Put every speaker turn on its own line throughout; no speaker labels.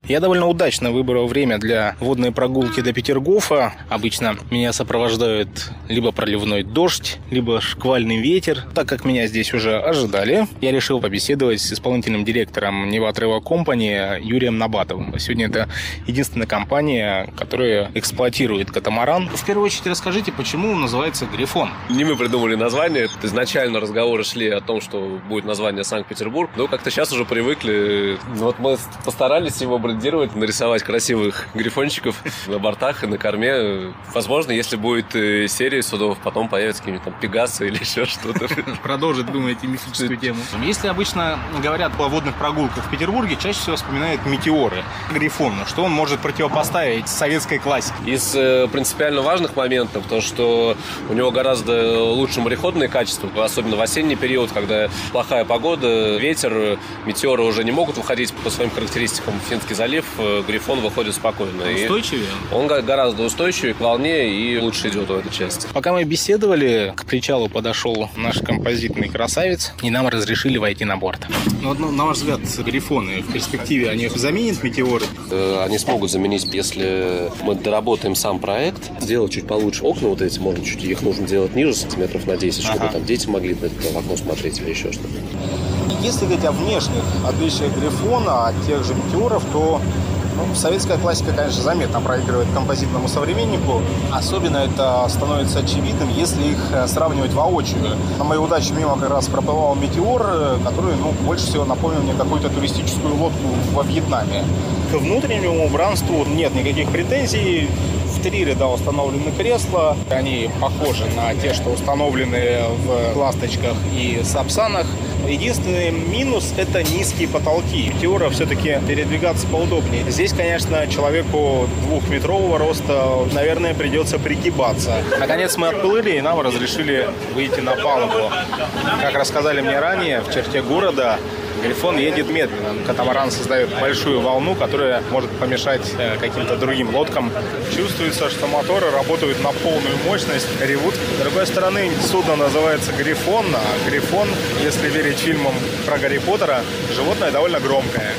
Я довольно удачно выбрал время для водной прогулки до Петергофа. Обычно меня сопровождают либо проливной дождь, либо шквальный ветер. Так как меня здесь уже ожидали, я решил побеседовать с исполнительным директором Нева Travel Company Юрием Набатовым. Сегодня это единственная компания, которая эксплуатирует катамаран. В первую очередь расскажите, почему он называется «Грифон».
Не мы придумали название. Изначально разговоры шли о том, что будет название Санкт-Петербург. Но как-то сейчас уже привыкли. Вот мы постарались его брендировать, нарисовать красивых грифончиков на бортах и на корме. Возможно, если будет серия судов, потом появятся какие-нибудь там пегасы или еще что-то.
Продолжить, думаете, мифическую тему. Если обычно говорят о водных прогулках в Петербурге, чаще всего вспоминают метеоры. Грифон, что он может противопоставить советской классике?
Из принципиально важных моментов, то, что у него гораздо лучше мореходные качества, особенно в осенний период, когда плохая погода, ветер, метеоры уже не могут выходить по своим характеристикам в Финский залив, Грифон выходит спокойно.
Устойчивее?
Он гораздо устойчивее к волне и лучше идет в этой части.
Пока мы беседовали, к причалу подошел наш композитный красавец, и нам разрешили войти на борт. Ну, на ваш взгляд, Грифоны в перспективе, они заменят метеоры?
Они смогут заменить, если мы доработаем сам проект, сделать чуть получше окна вот эти, может, чуть их нужно делать ниже, сантиметров на 10, чтобы там дети могли в окно смотреть или еще что-то.
Если говорить о внешних отличиях Грифона от тех же метеоров, то советская классика, конечно, заметно проигрывает композитному современнику. Особенно это становится очевидным, если их сравнивать воочию. На моей удаче мимо как раз проплывал метеор, который больше всего напомнил мне какую-то туристическую лодку во Вьетнаме. К внутреннему убранству нет никаких претензий. В 3 ряда установлены кресла. Они похожи на те, что установлены в «Ласточках» и «Сапсанах». Единственный минус – это низкие потолки. Метеора все-таки передвигаться поудобнее. Здесь, конечно, человеку 2-метрового роста, наверное, придется пригибаться. Наконец мы отплыли, и нам разрешили выйти на палубу. Как рассказали мне ранее, в черте города Грифон едет медленно. Катамаран создает большую волну, которая может помешать каким-то другим лодкам. Чувствуется, что моторы работают на полную мощность, ревут. С другой стороны, судно называется Грифон, а Грифон, если верить фильмам про Гарри Поттера, животное довольно громкое.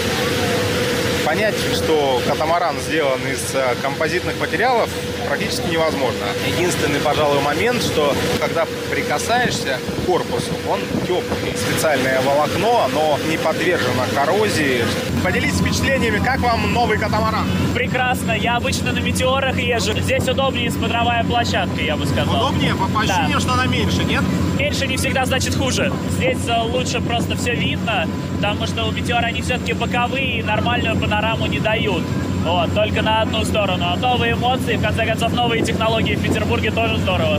Понять, что катамаран сделан из композитных материалов, практически невозможно. Единственный, пожалуй, момент, что когда прикасаешься к корпусу, он теплый. Специальное волокно, оно не подвержено коррозии. Поделитесь впечатлениями, как вам новый катамаран?
Прекрасно. Я обычно на метеорах езжу. Здесь удобнее смотровая площадка, я бы сказал.
Удобнее? По ощущениям, что она меньше, нет?
Меньше не всегда значит хуже. Здесь лучше просто все видно, потому что у метеора они все-таки боковые и нормальную панораму не дают. Вот, только на одну сторону. А новые эмоции, в конце концов, новые технологии в Петербурге тоже здорово.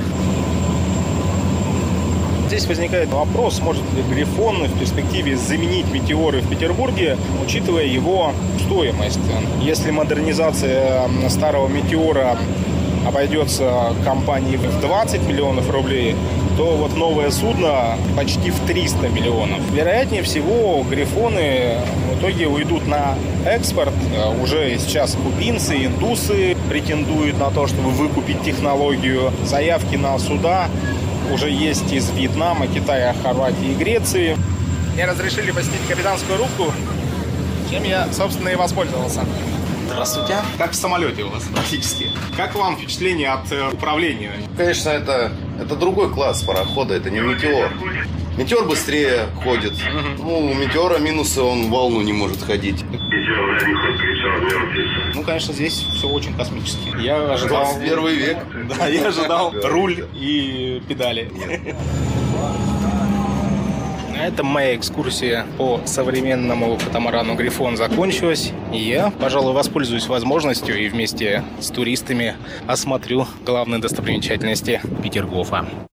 Здесь возникает вопрос, может ли Грифон в перспективе заменить метеоры в Петербурге, учитывая его стоимость. Если модернизация старого метеора обойдется компании в 20 миллионов рублей, то вот новое судно почти в 300 миллионов. Вероятнее всего, Грифоны в итоге уйдут на экспорт. Уже сейчас кубинцы, индусы претендуют на то, чтобы выкупить технологию. Заявки на суда уже есть из Вьетнама, Китая, Хорватии и Греции. Мне разрешили посетить капитанскую рубку, чем я, собственно, и воспользовался. Здравствуйте. Как в самолете у вас практически. Как вам впечатление от управления?
Конечно, это другой класс парохода, это не метеор. Метеор быстрее ходит. У метеора минусы, он волну не может ходить.
Конечно, здесь все очень космически. Я ожидал...
21 век.
Да, я ожидал руль и педали. На этом моя экскурсия по современному катамарану Грифон закончилась. И я, пожалуй, воспользуюсь возможностью и вместе с туристами осмотрю главные достопримечательности Петергофа.